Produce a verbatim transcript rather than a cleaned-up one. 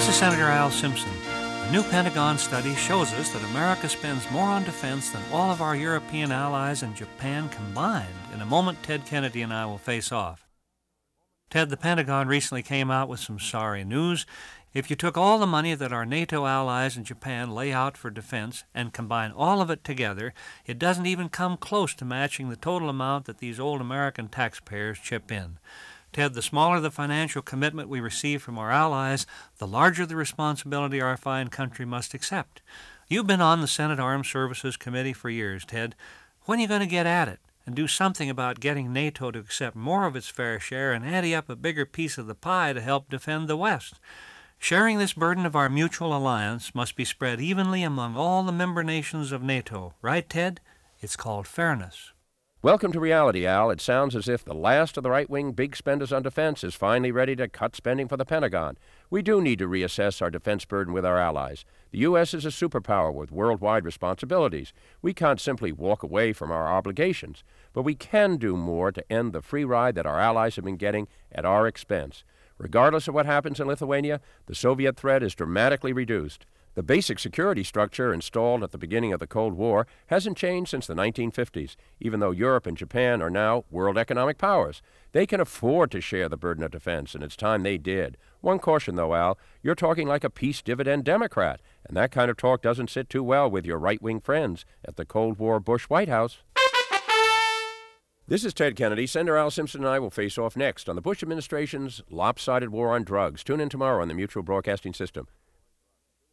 This is Senator Al Simpson. A new Pentagon study shows us that America spends more on defense than all of our European allies and Japan combined. In a moment, Ted Kennedy and I will face off. Ted, the Pentagon recently came out with some sorry news. If you took all the money that our NATO allies and Japan lay out for defense and combine all of it together, it doesn't even come close to matching the total amount that these old American taxpayers chip in. Ted, the smaller the financial commitment we receive from our allies, the larger the responsibility our fine country must accept. You've been on the Senate Armed Services Committee for years, Ted. When are you going to get at it and do something about getting NATO to accept more of its fair share and ante up a bigger piece of the pie to help defend the West? Sharing this burden of our mutual alliance must be spread evenly among all the member nations of NATO. Right, Ted? It's called fairness. Welcome to reality, Al. It sounds as if the last of the right-wing big spenders on defense is finally ready to cut spending for the Pentagon. We do need to reassess our defense burden with our allies. The U S is a superpower with worldwide responsibilities. We can't simply walk away from our obligations, but we can do more to end the free ride that our allies have been getting at our expense. Regardless of what happens in Lithuania, the Soviet threat is dramatically reduced. The basic security structure installed at the beginning of the Cold War hasn't changed since the nineteen fifties, even though Europe and Japan are now world economic powers. They can afford to share the burden of defense, and it's time they did. One caution, though, Al, you're talking like a peace dividend Democrat, and that kind of talk doesn't sit too well with your right-wing friends at the Cold War Bush White House. This is Ted Kennedy. Senator Al Simpson and I will face off next on the Bush administration's lopsided war on drugs. Tune in tomorrow on the Mutual Broadcasting System.